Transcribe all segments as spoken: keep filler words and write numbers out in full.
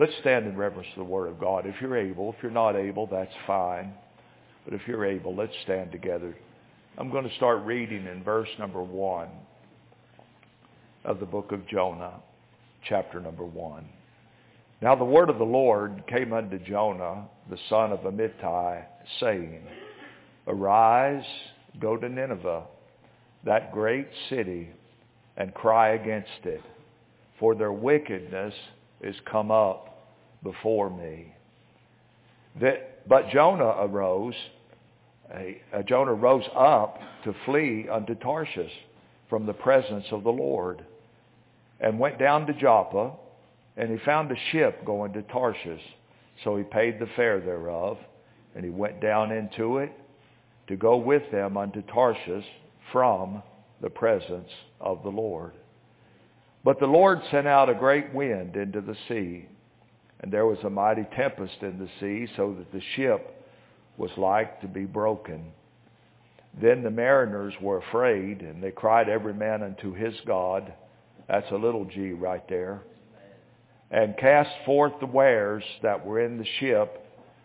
Let's stand in reverence to the Word of God. If you're able, if you're not able, that's fine. But if you're able, let's stand together. I'm going to start reading in verse number one of the book of Jonah, chapter number one. Now the word of the Lord came unto Jonah, the son of Amittai, saying, Arise, go to Nineveh, that great city, and cry against it, for their wickedness is come up before me. That, but Jonah arose, uh, Jonah rose up to flee unto Tarshish from the presence of the Lord, and went down to Joppa, and he found a ship going to Tarshish. So he paid the fare thereof, and he went down into it to go with them unto Tarshish from the presence of the Lord. But the Lord sent out a great wind into the sea, and there was a mighty tempest in the sea, so that the ship was like to be broken. Then the mariners were afraid, and they cried every man unto his God. That's a little g right there. And cast forth the wares that were in the ship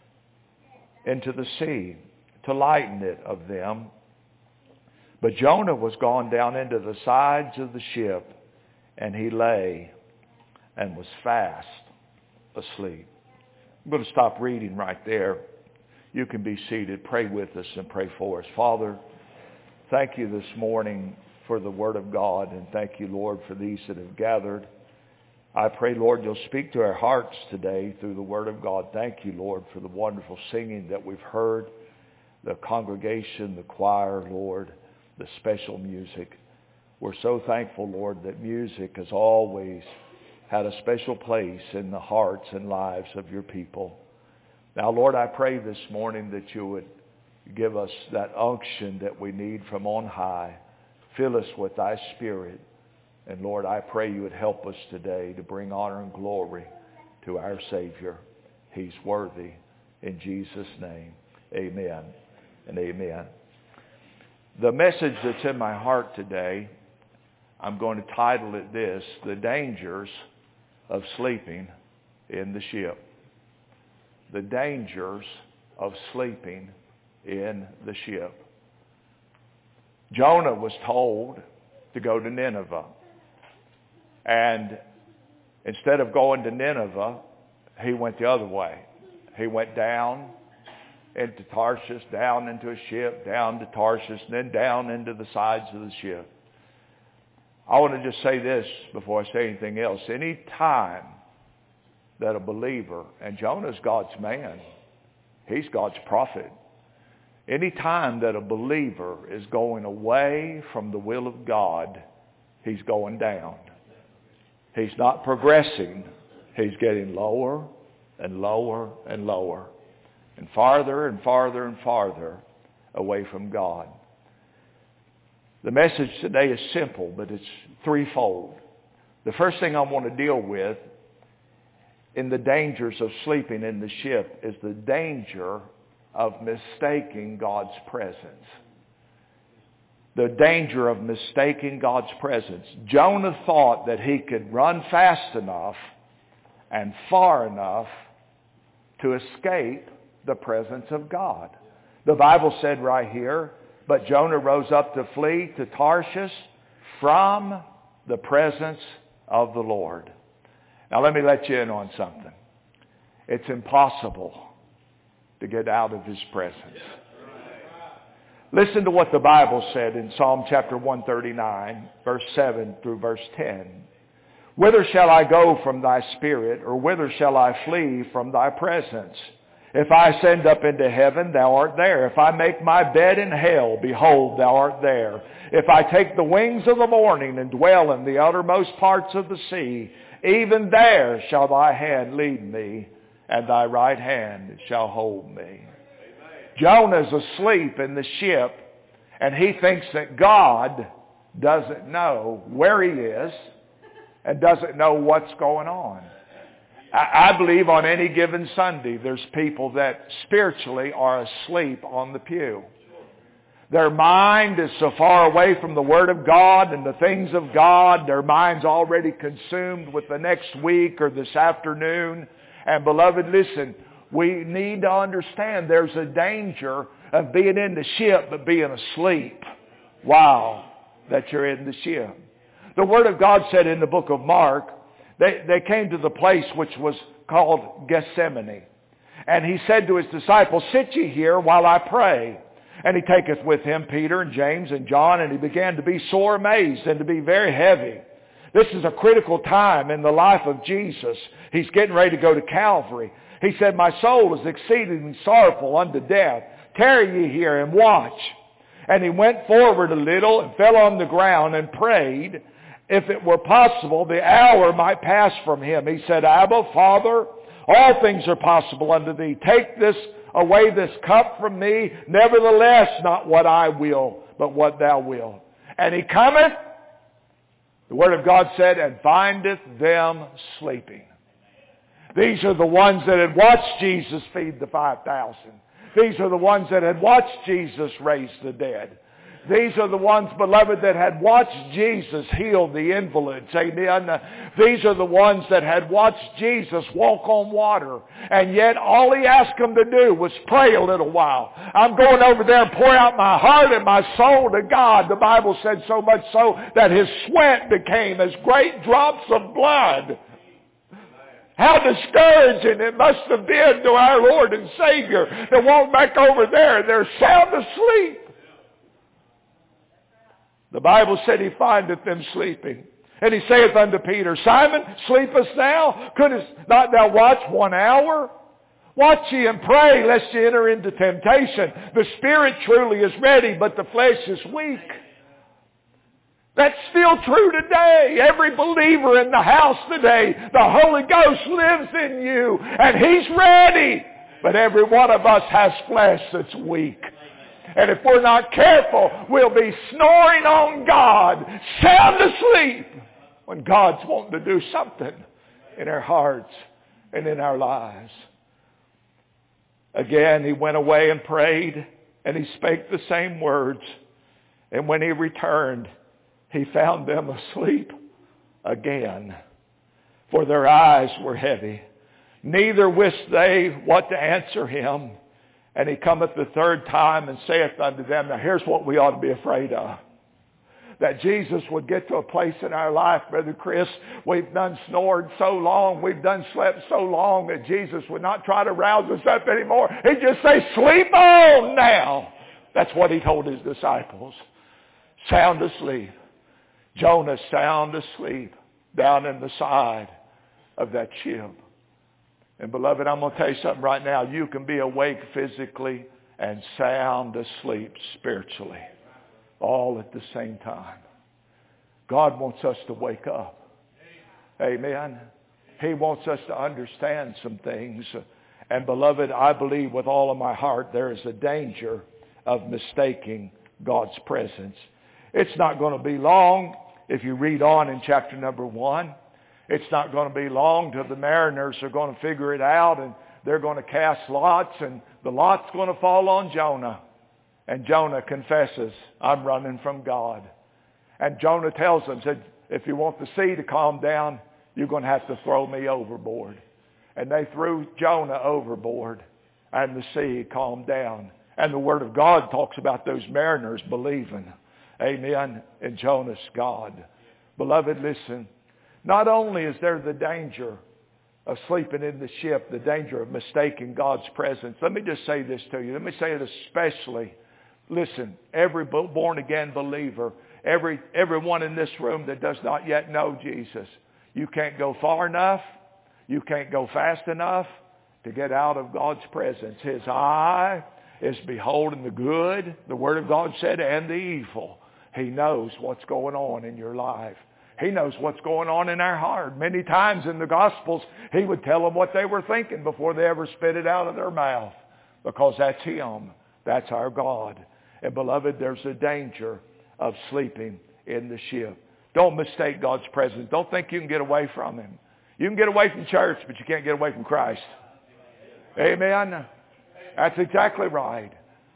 into the sea, to lighten it of them. But Jonah was gone down into the sides of the ship, and he lay and was fast asleep. I'm going to stop reading right there. You can be seated. Pray with us and pray for us. Father, thank you this morning for the Word of God, and thank you, Lord, for these that have gathered. I pray, Lord, you'll speak to our hearts today through the Word of God. Thank you, Lord, for the wonderful singing that we've heard, the congregation, the choir, Lord, the special music. We're so thankful, Lord, that music has always had a special place in the hearts and lives of your people. Now, Lord, I pray this morning that you would give us that unction that we need from on high. Fill us with thy Spirit. And Lord, I pray you would help us today to bring honor and glory to our Savior. He's worthy. In Jesus' name, amen and amen. The message that's in my heart today, I'm going to title it this, The Dangers of Sleeping in the Ship. The dangers of sleeping in the ship. Jonah was told to go to Nineveh. And instead of going to Nineveh, he went the other way. He went down into Tarshish, down into a ship, down to Tarshish, and then down into the sides of the ship. I want to just say this before I say anything else. Any time that a believer, and Jonah's God's man, he's God's prophet. Any time that a believer is going away from the will of God, he's going down. He's not progressing. He's getting lower and lower and lower, and farther and farther and farther away from God. The message today is simple, but it's threefold. The first thing I want to deal with in the dangers of sleeping in the ship is the danger of mistaking God's presence. The danger of mistaking God's presence. Jonah thought that he could run fast enough and far enough to escape the presence of God. The Bible said right here, but Jonah rose up to flee to Tarshish from the presence of the Lord. Now let me let you in on something. It's impossible to get out of his presence. Listen to what the Bible said in Psalm chapter one thirty-nine, verse seven through verse ten. Whither shall I go from thy spirit, or whither shall I flee from thy presence? If I ascend up into heaven, thou art there. If I make my bed in hell, behold, thou art there. If I take the wings of the morning and dwell in the uttermost parts of the sea, even there shall thy hand lead me, and thy right hand shall hold me. Jonah's asleep in the ship, and he thinks that God doesn't know where he is and doesn't know what's going on. I believe on any given Sunday there's people that spiritually are asleep on the pew. Their mind is so far away from the Word of God and the things of God. Their mind's already consumed with the next week or this afternoon. And beloved, listen, we need to understand there's a danger of being in the ship but being asleep while that you're in the ship. The Word of God said in the book of Mark, they, they came to the place which was called Gethsemane. And he said to his disciples, sit ye here while I pray. And he taketh with him Peter and James and John, and he began to be sore amazed and to be very heavy. This is a critical time in the life of Jesus. He's getting ready to go to Calvary. He said, my soul is exceedingly sorrowful unto death. Tarry ye here and watch. And he went forward a little and fell on the ground and prayed, if it were possible, the hour might pass from him. He said, Abba, Father, all things are possible unto thee. Take this away, this cup from me. Nevertheless, not what I will, but what thou wilt. And he cometh, the Word of God said, and findeth them sleeping. These are the ones that had watched Jesus feed the five thousand. These are the ones that had watched Jesus raise the dead. These are the ones, beloved, that had watched Jesus heal the invalids. Amen. These are the ones that had watched Jesus walk on water. And yet all he asked them to do was pray a little while. I'm going over there and pour out my heart and my soul to God. The Bible said so much so that his sweat became as great drops of blood. How discouraging it must have been to our Lord and Savior to walk back over there and they're sound asleep. The Bible said he findeth them sleeping. And he saith unto Peter, Simon, sleepest thou? Couldst not thou watch one hour? Watch ye and pray, lest ye enter into temptation. The spirit truly is ready, but the flesh is weak. That's still true today. Every believer in the house today, the Holy Ghost lives in you, and he's ready. But every one of us has flesh that's weak. And if we're not careful, we'll be snoring on God, sound asleep, when God's wanting to do something in our hearts and in our lives. Again, he went away and prayed, and he spake the same words. And when he returned, he found them asleep again, for their eyes were heavy. Neither wist they what to answer him. And he cometh the third time and saith unto them, now here's what we ought to be afraid of. That Jesus would get to a place in our life, Brother Chris, we've done snored so long, we've done slept so long that Jesus would not try to rouse us up anymore. He'd just say, sleep on now. That's what he told his disciples. Sound asleep. Jonah sound asleep down in the side of that ship. And beloved, I'm going to tell you something right now. You can be awake physically and sound asleep spiritually, all at the same time. God wants us to wake up. Amen. He wants us to understand some things. And beloved, I believe with all of my heart there is a danger of mistaking God's presence. It's not going to be long if you read on in chapter number one. It's not going to be long till the mariners are going to figure it out, and they're going to cast lots, and the lot's going to fall on Jonah. And Jonah confesses, I'm running from God. And Jonah tells them, said, if you want the sea to calm down, you're going to have to throw me overboard. And they threw Jonah overboard, and the sea calmed down. And the Word of God talks about those mariners believing, amen, in Jonah's God. Beloved, listen. Not only is there the danger of sleeping in the ship, the danger of mistaking God's presence. Let me just say this to you. Let me say it especially. Listen, every born-again believer, every everyone in this room that does not yet know Jesus, you can't go far enough, you can't go fast enough to get out of God's presence. His eye is beholding the good, the Word of God said, and the evil. He knows what's going on in your life. He knows what's going on in our heart. Many times in the Gospels, he would tell them what they were thinking before they ever spit it out of their mouth. Because that's him. That's our God. And beloved, there's a danger of sleeping in the ship. Don't mistake God's presence. Don't think you can get away from him. You can get away from church, but you can't get away from Christ. Amen? That's exactly right.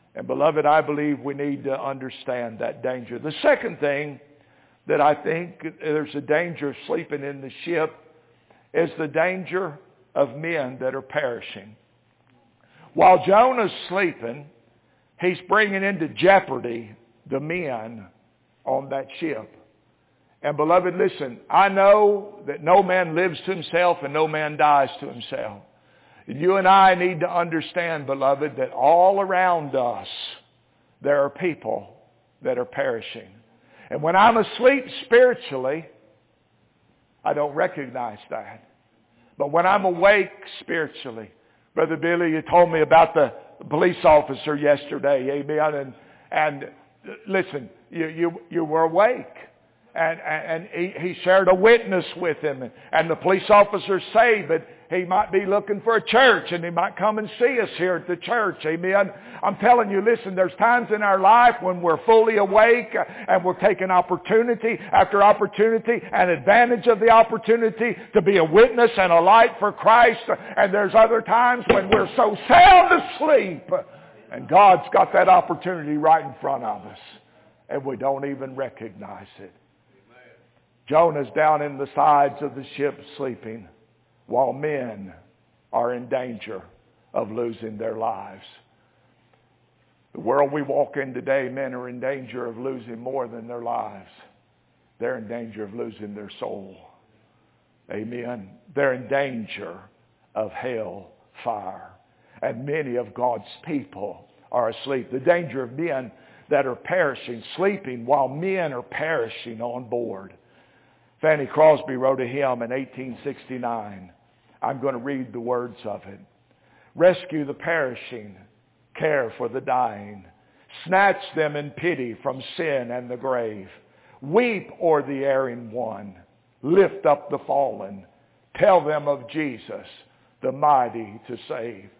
And beloved, I believe we need to understand that danger. The second thing that I think there's a danger of sleeping in the ship is the danger of men that are perishing. While Jonah's sleeping, he's bringing into jeopardy the men on that ship. And beloved, listen, I know that no man lives to himself and no man dies to himself. You and I need to understand, beloved, that all around us there are people that are perishing. And when I'm asleep spiritually, I don't recognize that. But when I'm awake spiritually, Brother Billy, you told me about the police officer yesterday, amen, and, and listen, you, you, you were awake. And, and he, he shared a witness with him. And, and the police officers say that he might be looking for a church and he might come and see us here at the church. Amen. I'm telling you, listen, there's times in our life when we're fully awake and we're taking opportunity after opportunity and advantage of the opportunity to be a witness and a light for Christ. And there's other times when we're so sound asleep and God's got that opportunity right in front of us and we don't even recognize it. Jonah's down in the sides of the ship sleeping while men are in danger of losing their lives. The world we walk in today, men are in danger of losing more than their lives. They're in danger of losing their soul. Amen. They're in danger of hell fire. And many of God's people are asleep. The danger of men that are perishing, sleeping while men are perishing on board. Fanny Crosby wrote a hymn in eighteen sixty-nine. I'm going to read the words of it. Rescue the perishing, care for the dying. Snatch them in pity from sin and the grave. Weep o'er the erring one. Lift up the fallen. Tell them of Jesus, the mighty to save.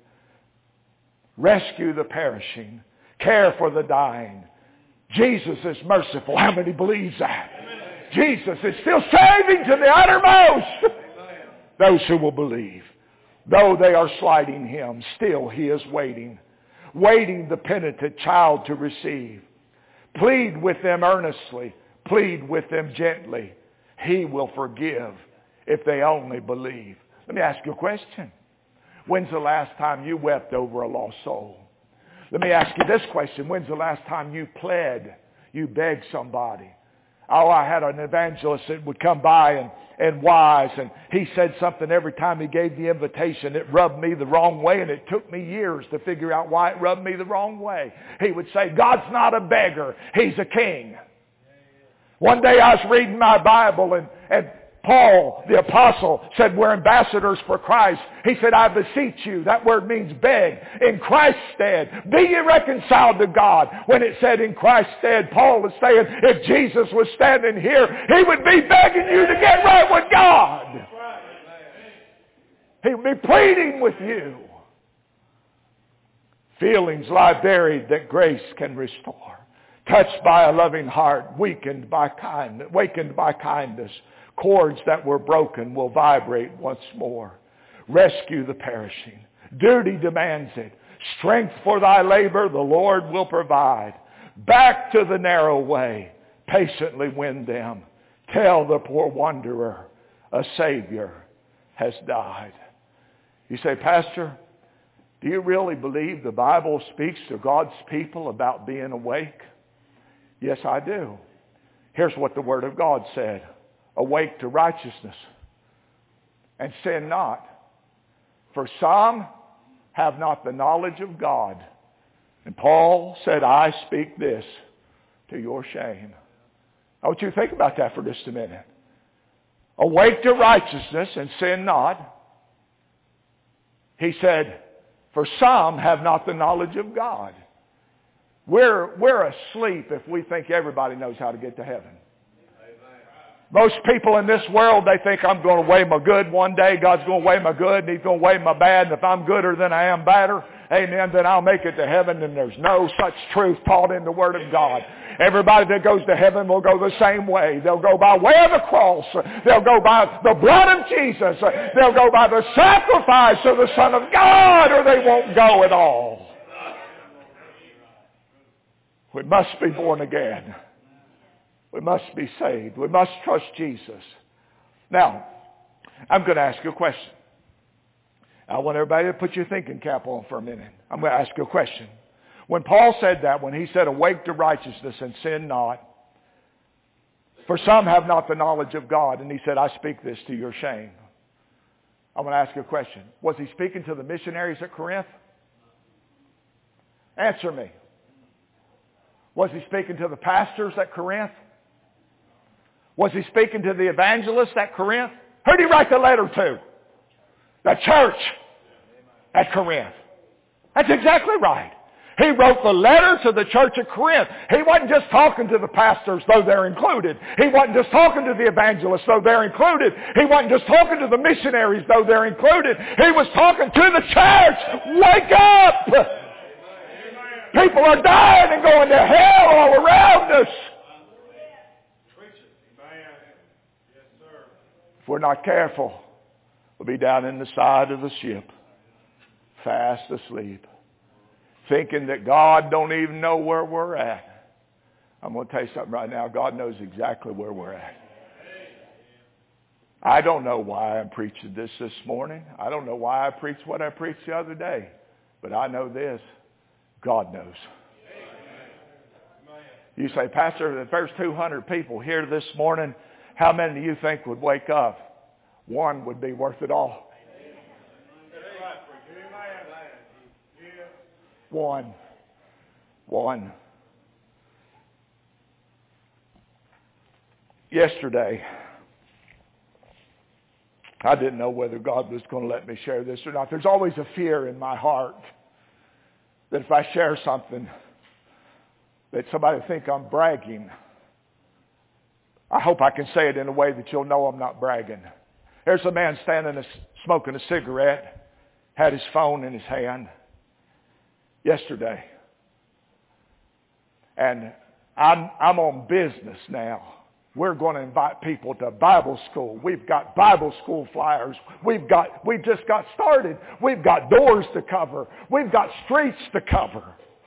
Rescue the perishing, care for the dying. Jesus is merciful. How many believes that? Jesus is still saving to the uttermost those who will believe. Though they are slighting him, still he is waiting, waiting the penitent child to receive. Plead with them earnestly, plead with them gently. He will forgive if they only believe. Let me ask you a question. When's the last time you wept over a lost soul? Let me ask you this question. When's the last time you pled, you begged somebody? Oh, I had an evangelist that would come by and, and wise, and he said something every time he gave the invitation. It rubbed me the wrong way, and it took me years to figure out why it rubbed me the wrong way. He would say, God's not a beggar. He's a king. One day I was reading my Bible, and, and Paul, the apostle, said we're ambassadors for Christ. He said, I beseech you. That word means beg. In Christ's stead, be ye reconciled to God. When it said in Christ's stead, Paul was saying if Jesus was standing here, he would be begging you to get right with God. He would be pleading with you. Feelings lie buried that grace can restore. Touched by a loving heart, weakened by kindness, wakened by kindness. Cords that were broken will vibrate once more. Rescue the perishing. Duty demands it. Strength for thy labor the Lord will provide. Back to the narrow way. Patiently win them. Tell the poor wanderer a Savior has died. You say, Pastor, do you really believe the Bible speaks to God's people about being awake? Yes, I do. Here's what the Word of God said. Awake to righteousness and sin not. For some have not the knowledge of God. And Paul said, I speak this to your shame. I want you to think about that for just a minute. Awake to righteousness and sin not. He said, for some have not the knowledge of God. We're, we're asleep if we think everybody knows how to get to heaven. Most people in this world, they think I'm going to weigh my good one day. God's going to weigh my good, and He's going to weigh my bad. And if I'm gooder than I am badder, amen, then I'll make it to heaven. And there's no such truth taught in the Word of God. Everybody that goes to heaven will go the same way. They'll go by way of the cross. They'll go by the blood of Jesus. They'll go by the sacrifice of the Son of God, or they won't go at all. We must be born again. We must be saved. We must trust Jesus. Now, I'm going to ask you a question. I want everybody to put your thinking cap on for a minute. I'm going to ask you a question. When Paul said that, when he said, awake to righteousness and sin not, for some have not the knowledge of God, and he said, I speak this to your shame. I want to ask you a question. Was he speaking to the missionaries at Corinth? Answer me. Was he speaking to the pastors at Corinth? Was he speaking to the evangelists at Corinth? Who did he write the letter to? The church at Corinth. That's exactly right. He wrote the letter to the church at Corinth. He wasn't just talking to the pastors, though they're included. He wasn't just talking to the evangelists, though they're included. He wasn't just talking to the missionaries, though they're included. He was talking to the church. Wake up! People are dying and going to hell all around us. If we're not careful, we'll be down in the side of the ship, fast asleep, thinking that God don't even know where we're at. I'm going to tell you something right now. God knows exactly where we're at. I don't know why I'm preaching this this morning. I don't know why I preached what I preached the other day. But I know this. God knows. You say, Pastor, if there's two hundred people here this morning, how many do you think would wake up? One would be worth it all. One. One. Yesterday, I didn't know whether God was going to let me share this or not. There's always a fear in my heart that if I share something, that somebody will think I'm bragging. I hope I can say it in a way that you'll know I'm not bragging. There's a man standing smoking a cigarette, had his phone in his hand yesterday. And I'm, I'm on business now. We're going to invite people to Bible school. We've got Bible school flyers. We've got, we've just got started. We've got doors to cover. We've got streets to cover.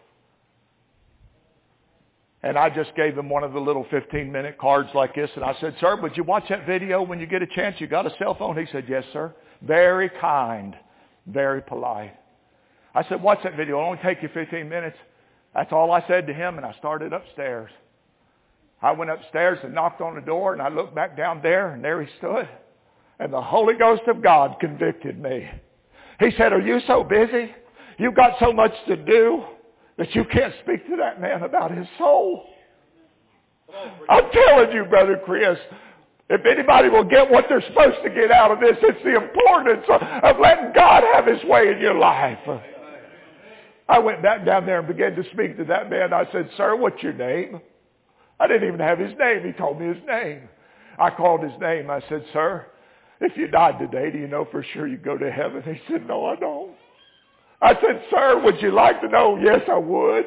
And I just gave him one of the little fifteen-minute cards like this. And I said, sir, would you watch that video when you get a chance? You got a cell phone? He said, yes, sir. Very kind. Very polite. I said, watch that video. It'll only take you fifteen minutes. That's all I said to him, and I started upstairs. I went upstairs and knocked on the door, and I looked back down there, and there he stood. And the Holy Ghost of God convicted me. He said, are you so busy? You've got so much to do that you can't speak to that man about his soul. I'm telling you, Brother Chris, if anybody will get what they're supposed to get out of this, it's the importance of, of letting God have his way in your life. I went back down there and began to speak to that man. I said, sir, what's your name? I didn't even have his name. He told me his name. I called his name. I said, sir, if you died today, do you know for sure you'd go to heaven? He said, no, I don't. I said, sir, would you like to know? Yes, I would.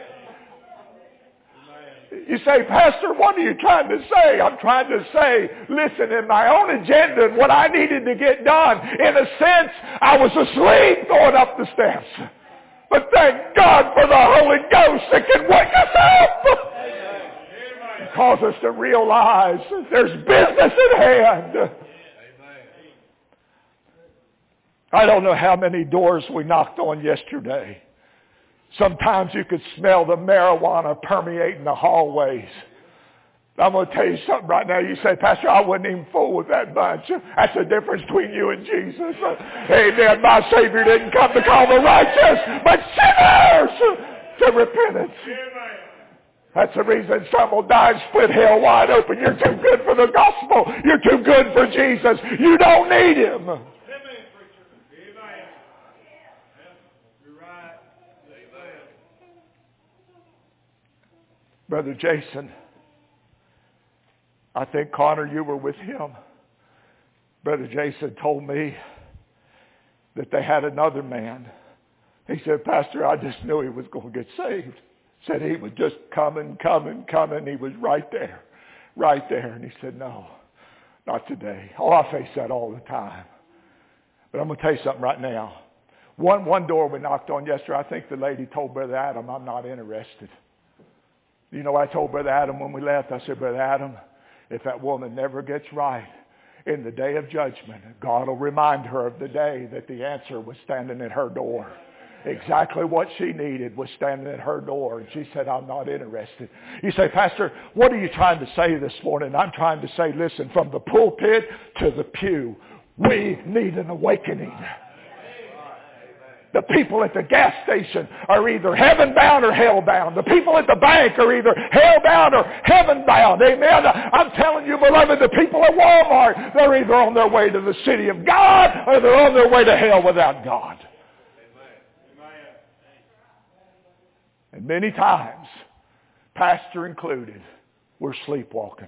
You say, Pastor, what are you trying to say? I'm trying to say, listen, in my own agenda and what I needed to get done, in a sense, I was asleep going up the steps. But thank God for the Holy Ghost that can wake us up. Cause us to realize there's business at hand. I don't know how many doors we knocked on yesterday. Sometimes you could smell the marijuana permeating the hallways. I'm going to tell you something right now. You say, Pastor, I wouldn't even fool with that bunch. That's the difference between you and Jesus. Amen. My Savior didn't come to call the righteous, but sinners to repentance. That's the reason some will die and split hell wide open. You're too good for the gospel. You're too good for Jesus. You don't need him. Brother Jason, I think, Connor, you were with him. Brother Jason told me that they had another man. He said, Pastor, I just knew he was going to get saved. Said he was just coming, coming, coming. He was right there, right there. And he said, no, not today. Oh, I face that all the time. But I'm going to tell you something right now. One, one door we knocked on yesterday, I think the lady told Brother Adam, I'm not interested. You know, I told Brother Adam when we left, I said, Brother Adam, if that woman never gets right in the day of judgment, God will remind her of the day that the answer was standing at her door. Exactly what she needed was standing at her door. And she said, I'm not interested. You say, Pastor, what are you trying to say this morning? I'm trying to say, listen, from the pulpit to the pew, we need an awakening. The people at the gas station are either heaven-bound or hell-bound. The people at the bank are either hell-bound or heaven-bound. Amen. I'm telling you, beloved, the people at Walmart, they're either on their way to the city of God or they're on their way to hell without God. And many times, pastor included, we're sleepwalking.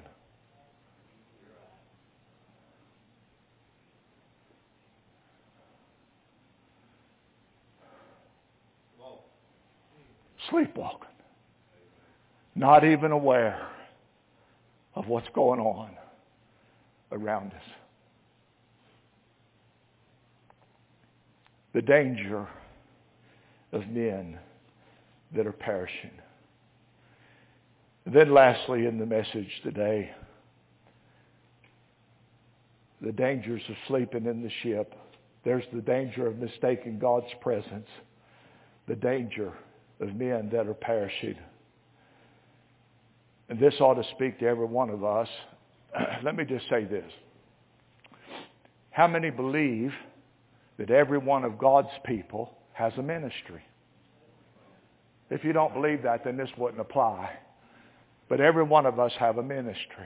Sleepwalking. Not even aware of what's going on around us. The danger of men that are perishing. And then lastly in the message today, the dangers of sleeping in the ship. There's the danger of mistaking God's presence. The danger of men that are perishing. And this ought to speak to every one of us. Let me just say this. How many believe that every one of God's people has a ministry? If you don't believe that, then this wouldn't apply. But every one of us have a ministry.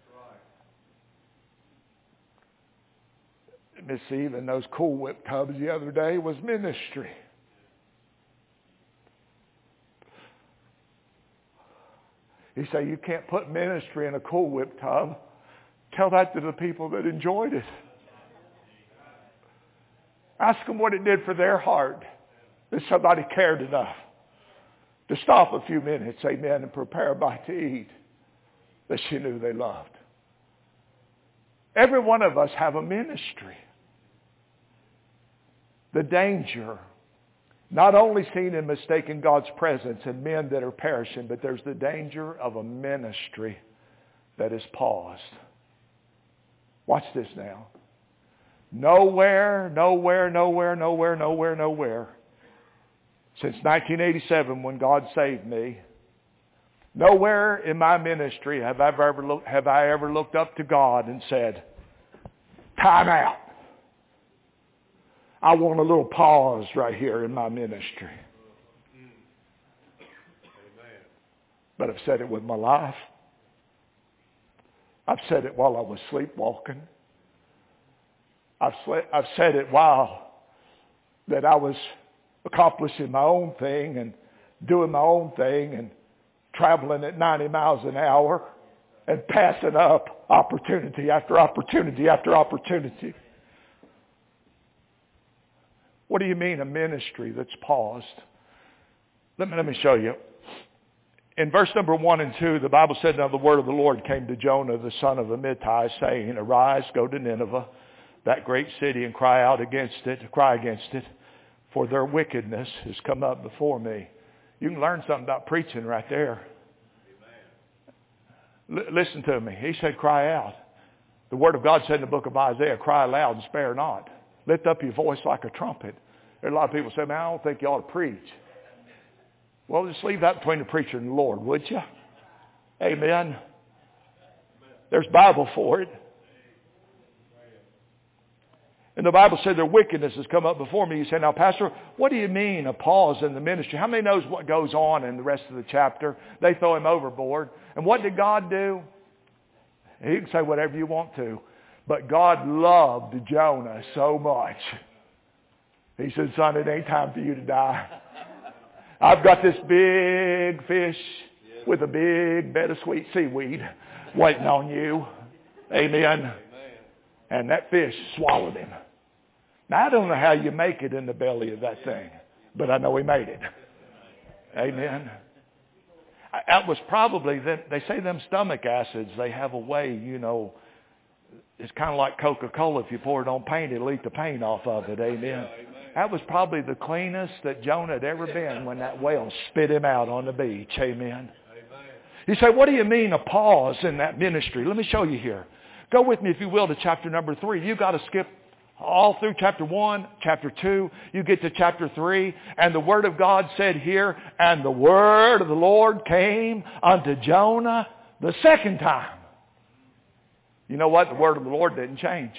Miss Eve and those Cool Whip tubs the other day was ministry. You say you can't put ministry in a Cool Whip tub. Tell that to the people that enjoyed it. Ask them what it did for their heart. That somebody cared enough to stop a few minutes, amen, and prepare a bite to eat that she knew they loved. Every one of us have a ministry. The danger, not only seen in mistaking God's presence in men that are perishing, but there's the danger of a ministry that is paused. Watch this now. Nowhere, nowhere, nowhere, nowhere, nowhere, nowhere. Since nineteen eighty-seven, when God saved me, nowhere in my ministry have I ever looked, have I ever looked up to God and said, time out. I want a little pause right here in my ministry. But I've said it with my life. I've said it while I was sleepwalking. I've, sle- I've said it while that I was accomplishing my own thing and doing my own thing and traveling at ninety miles an hour and passing up opportunity after opportunity after opportunity. What do you mean a ministry that's paused? Let me, let me show you. In verse number one and two, the Bible said, now the word of the Lord came to Jonah, the son of Amittai, saying, arise, go to Nineveh, that great city, and cry out against it, cry against it, for their wickedness has come up before me. You can learn something about preaching right there. L- listen to me. He said, cry out. The word of God said in the book of Isaiah, cry aloud and spare not. Lift up your voice like a trumpet. There are a lot of people say, man, I don't think you ought to preach. Well, just leave that between the preacher and the Lord, would you? Amen. There's Bible for it. And the Bible said their wickedness has come up before me. You say, now, Pastor, what do you mean a pause in the ministry? How many knows what goes on in the rest of the chapter? They throw him overboard. And what did God do? You can say whatever you want to. But God loved Jonah so much. He said, son, it ain't time for you to die. I've got this big fish with a big bed of sweet seaweed waiting on you. Amen. And that fish swallowed him. Now, I don't know how you make it in the belly of that thing, but I know he made it. Amen. That was probably, they say them stomach acids, they have a way, you know, it's kind of like Coca-Cola. If you pour it on paint, it'll eat the paint off of it. Amen. That was probably the cleanest that Jonah had ever been when that whale spit him out on the beach. Amen. You say, what do you mean a pause in that ministry? Let me show you here. Go with me, if you will, to chapter number three. You've got to skip all through chapter one, chapter two. You get to chapter three, and the Word of God said here, and the word of the Lord came unto Jonah the second time. You know what? The word of the Lord didn't change.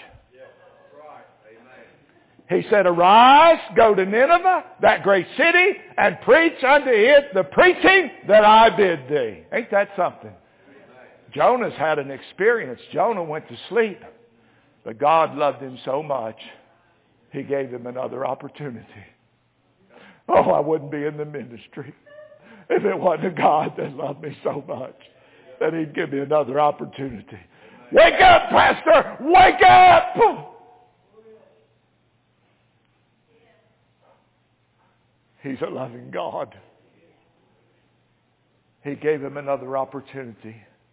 He said, arise, go to Nineveh, that great city, and preach unto it the preaching that I bid thee. Ain't that something? Jonah's had an experience. Jonah went to sleep. But God loved him so much, He gave him another opportunity. Oh, I wouldn't be in the ministry if it wasn't a God that loved me so much that He'd give me another opportunity. Wake up, Pastor! Wake up! He's a loving God. He gave him another opportunity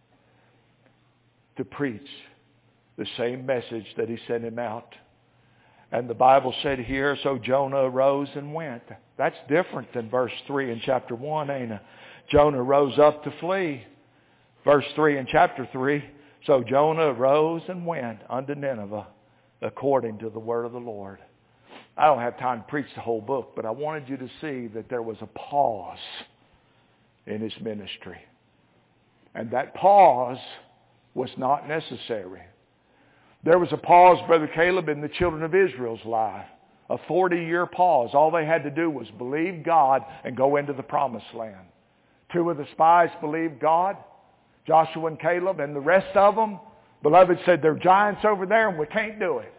to preach the same message that He sent him out. And the Bible said here, so Jonah arose and went. That's different than verse three in chapter one, ain't it? Jonah rose up to flee. Verse three in chapter three, so Jonah arose and went unto Nineveh according to the word of the Lord. I don't have time to preach the whole book, but I wanted you to see that there was a pause in his ministry. And that pause was not necessary. There was a pause, Brother Caleb, in the children of Israel's life. A forty-year pause. All they had to do was believe God and go into the promised land. Two of the spies believed God, Joshua and Caleb, and the rest of them, beloved, said, there are giants over there and we can't do it.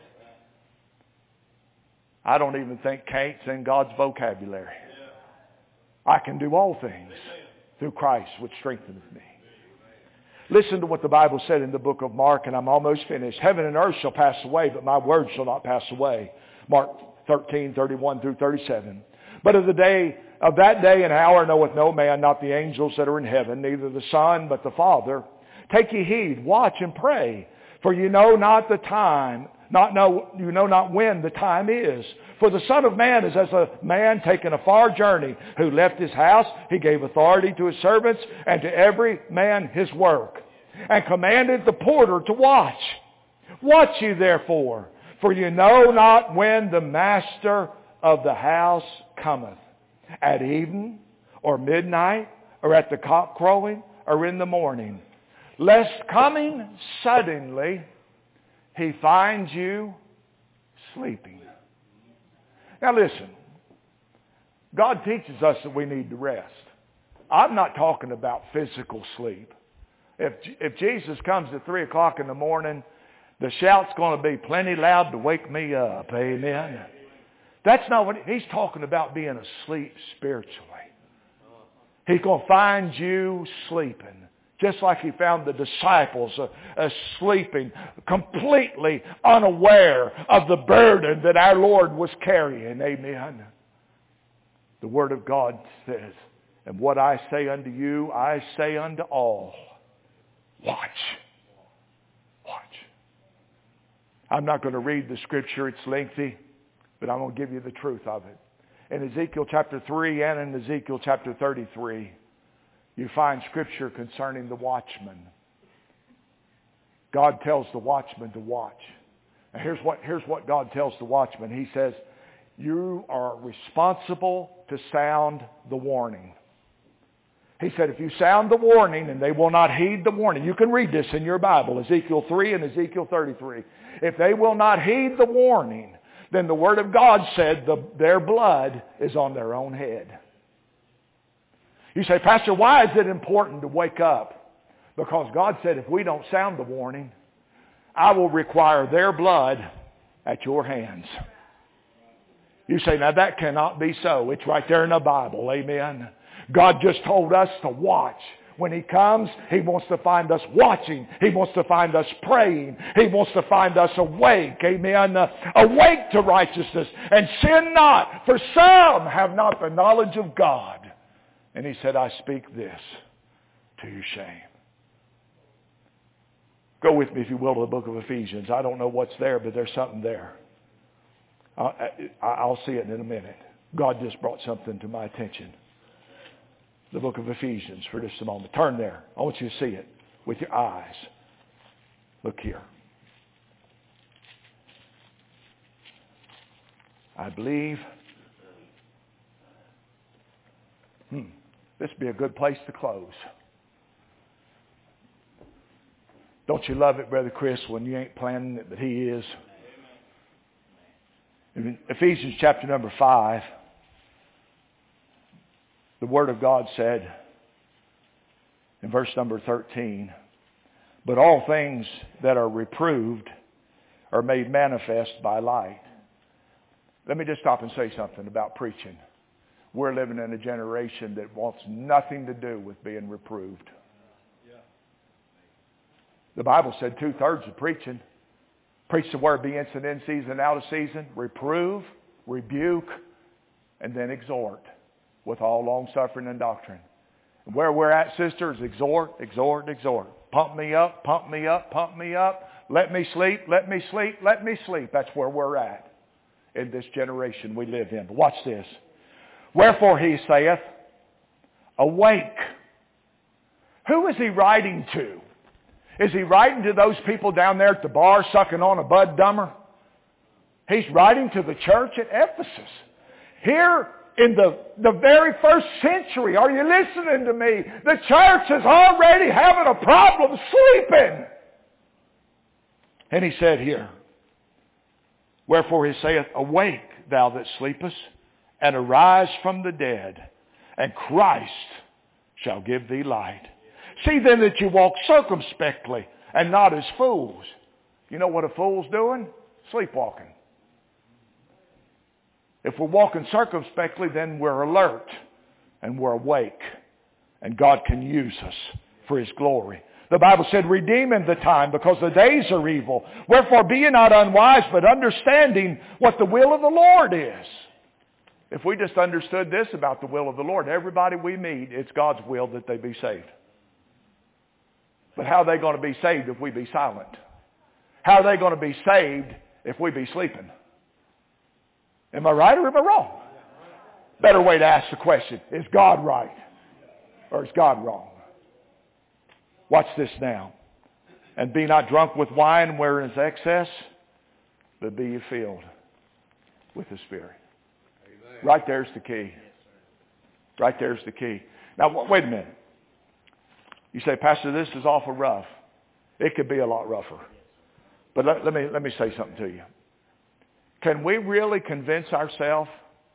I don't even think can't's in God's vocabulary. I can do all things through Christ which strengtheneth me. Listen to what the Bible said in the book of Mark, and I'm almost finished. Heaven and earth shall pass away, but my word shall not pass away. Mark thirteen, thirty-one through thirty-seven. But of the day, of that day and hour knoweth no man, not the angels that are in heaven, neither the Son, but the Father. Take ye heed, watch and pray, for you know not the time, not know, you know not when the time is. For the Son of Man is as a man taking a far journey, who left his house. He gave authority to his servants, and to every man his work, and commanded the porter to watch. Watch ye therefore, for you know not when the master of the house cometh, at even, or midnight, or at the cock crowing, or in the morning, lest coming suddenly he finds you sleeping. Now listen, God teaches us that we need to rest. I'm not talking about physical sleep. If, if Jesus comes at three o'clock in the morning, the shout's going to be plenty loud to wake me up. Amen. That's not what He's talking about, being asleep spiritually. He's going to find you sleeping. Just like He found the disciples uh, uh, sleeping, completely unaware of the burden that our Lord was carrying. Amen. The Word of God says, and what I say unto you, I say unto all. Watch. Watch. I'm not going to read the scripture. It's lengthy, but I'm going to give you the truth of it. In Ezekiel chapter three and in Ezekiel chapter thirty-three, you find scripture concerning the watchman. God tells the watchman to watch. And here's what, here's what God tells the watchman. He says, you are responsible to sound the warning. He said, if you sound the warning and they will not heed the warning, you can read this in your Bible, Ezekiel three and Ezekiel thirty-three. If they will not heed the warning, then the Word of God said the, their blood is on their own head. You say, Pastor, why is it important to wake up? Because God said if we don't sound the warning, I will require their blood at your hands. You say, now that cannot be so. It's right there in the Bible. Amen. God just told us to watch. When He comes, He wants to find us watching. He wants to find us praying. He wants to find us awake. Amen. Uh, awake to righteousness. And sin not, for some have not the knowledge of God. And He said, I speak this to your shame. Go with me, if you will, to the book of Ephesians. I don't know what's there, but there's something there. I'll, I'll see it in a minute. God just brought something to my attention. the book of Ephesians for just a moment. Turn there. I want you to see it with your eyes. Look here. I believe hmm, this would be a good place to close. Don't you love it, Brother Chris, when you ain't planning it, but He is? In Ephesians chapter number five, the Word of God said in verse number thirteen, but all things that are reproved are made manifest by light. Let me just stop and say something about preaching. We're living in a generation that wants nothing to do with being reproved. The Bible said two-thirds of preaching. Preach the word, be instant in season, out of season. Reprove, rebuke, and then exhort with all long-suffering and doctrine. And where we're at, sisters, exhort, exhort, exhort. Pump me up, pump me up, pump me up. Let me sleep, let me sleep, let me sleep. That's where we're at in this generation we live in. But watch this. Wherefore He saith, awake. Who is He writing to? Is He writing to those people down there at the bar sucking on a Bud Dummer? He's writing to the church at Ephesus. Here in the, the very first century, are you listening to me? The church is already having a problem sleeping. And He said here, wherefore He saith, awake, thou that sleepest, and arise from the dead, and Christ shall give thee light. See then that you walk circumspectly, and not as fools. You know what a fool's doing? Sleepwalking. If we're walking circumspectly, then we're alert, and we're awake, and God can use us for His glory. The Bible said, redeeming the time, because the days are evil. Wherefore be ye not unwise, but understanding what the will of the Lord is. If we just understood this about the will of the Lord, everybody we meet, it's God's will that they be saved. But how are they going to be saved if we be silent? How are they going to be saved if we be sleeping? Am I right or am I wrong? Better way to ask the question, is God right or is God wrong? Watch this now. And be not drunk with wine wherein is excess, but be ye filled with the Spirit. Amen. Right there's the key. Right there's the key. Now, wait a minute. You say, Pastor, this is awful rough. It could be a lot rougher. But let, let me let me say something to you. Can we really convince ourselves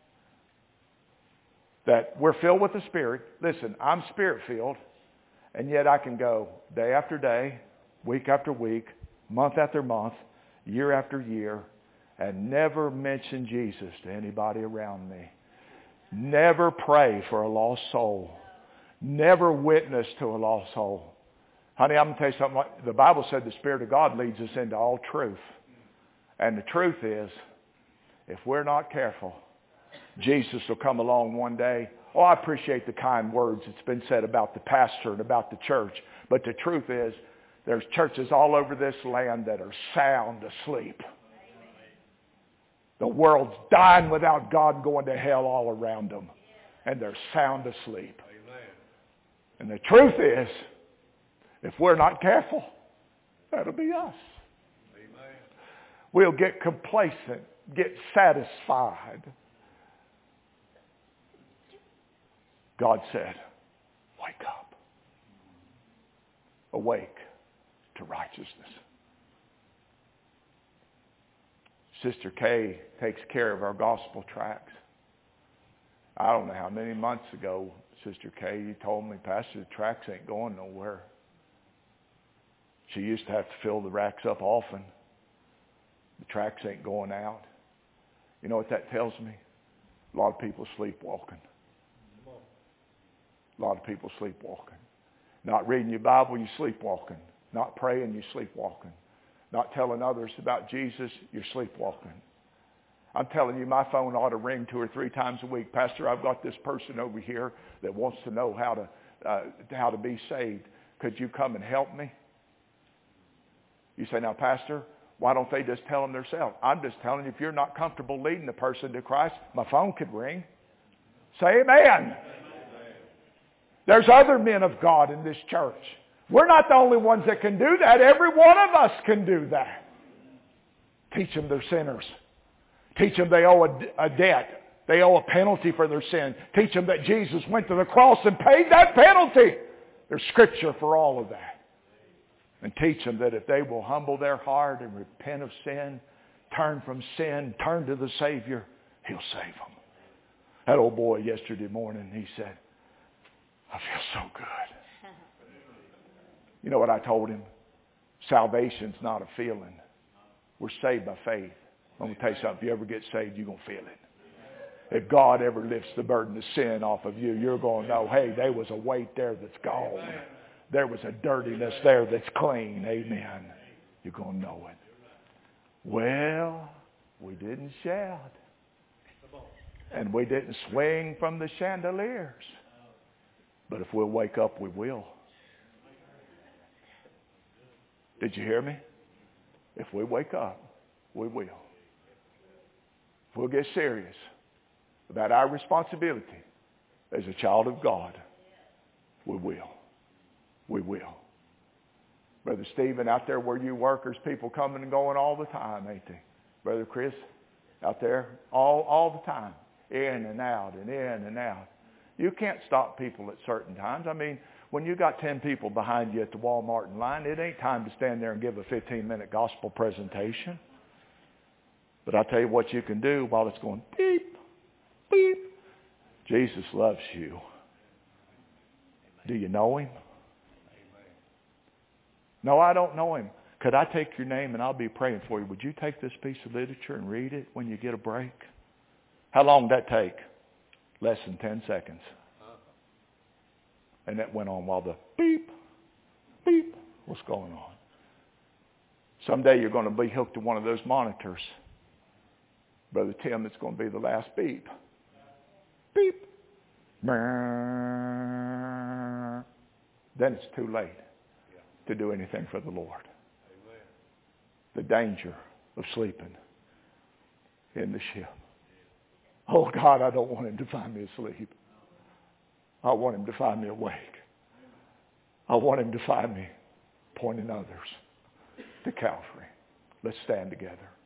that we're filled with the Spirit? Listen, I'm Spirit-filled. And yet I can go day after day, week after week, month after month, year after year, and never mention Jesus to anybody around me. Never pray for a lost soul. Never witness to a lost soul. Honey, I'm going to tell you something. The Bible said the Spirit of God leads us into all truth. And the truth is, if we're not careful, Jesus will come along one day. Oh, I appreciate the kind words that's been said about the pastor and about the church. But the truth is, there's churches all over this land that are sound asleep. The world's dying without God, going to hell all around them. And they're sound asleep. And the truth is, if we're not careful, that'll be us. We'll get complacent, get satisfied. God said, wake up. Awake to righteousness. Sister Kay takes care of our gospel tracts. I don't know how many months ago, Sister Kay, you told me, Pastor, the tracts ain't going nowhere. She used to have to fill the racks up often. The tracts ain't going out. You know what that tells me? A lot of people sleepwalking. A lot of people sleepwalking. Not reading your Bible, you sleepwalking. Not praying, you sleepwalking. Not telling others about Jesus, you're sleepwalking. I'm telling you, my phone ought to ring two or three times a week. Pastor, I've got this person over here that wants to know how to uh, how to be saved. Could you come and help me? You say, now, Pastor, why don't they just tell them themselves? I'm just telling you, if you're not comfortable leading the person to Christ, my phone could ring. Say amen. There's other men of God in this church. We're not the only ones that can do that. Every one of us can do that. Teach them they're sinners. Teach them they owe a, a debt. They owe a penalty for their sin. Teach them that Jesus went to the cross and paid that penalty. There's scripture for all of that. And teach them that if they will humble their heart and repent of sin, turn from sin, turn to the Savior, He'll save them. That old boy yesterday morning, he said, I feel so good. You know what I told him? Salvation's not a feeling. We're saved by faith. I'm going to tell you something. If you ever get saved, you're going to feel it. If God ever lifts the burden of sin off of you, you're going to know, hey, there was a weight there that's gone. There was a dirtiness there that's clean. Amen. You're going to know it. Well, we didn't shout. And we didn't swing from the chandeliers. But if we'll wake up, we will. Did you hear me? If we wake up, we will. If we'll get serious about our responsibility as a child of God, we will. We will. Brother Stephen, out there where you work, there's people coming and going all the time, ain't they? Brother Chris, out there, all, all the time, in and out and in and out. You can't stop people at certain times. I mean, when you got ten people behind you at the Walmart line, it ain't time to stand there and give a fifteen-minute gospel presentation. But I'll tell you what you can do while it's going beep, beep. Jesus loves you. Do you know Him? No, I don't know Him. Could I take your name and I'll be praying for you? Would you take this piece of literature and read it when you get a break? How long did that take? Less than ten seconds. And that went on while the beep, beep was going on. Someday you're going to be hooked to one of those monitors. Brother Tim, it's going to be the last beep. Beep. Then it's too late to do anything for the Lord. The danger of sleeping in the ship. Oh God, I don't want Him to find me asleep. I want Him to find me awake. I want Him to find me pointing others to Calvary. Let's stand together.